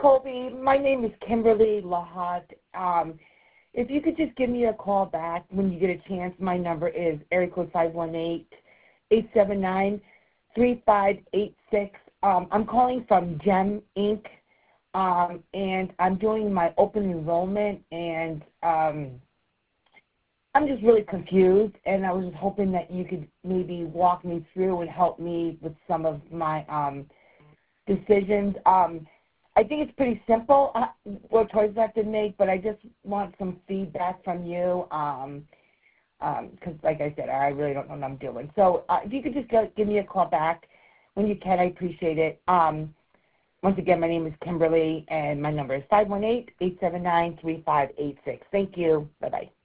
Colby. My name is Kimberly Lahat. If you could just give me a call back when you get a chance, my number is area code 518-879-3586. I'm calling from GEM Inc., and I'm doing my open enrollment, and I'm just really confused, and I was just hoping that you could maybe walk me through and help me with some of my decisions. I think it's pretty simple what choices I have to make, but I just want some feedback from you because, like I said, I really don't know what I'm doing. So if you could just give me a call back when you can, I appreciate it. Once again, my name is Kimberly, and my number is 518-879-3586. Thank you. Bye-bye.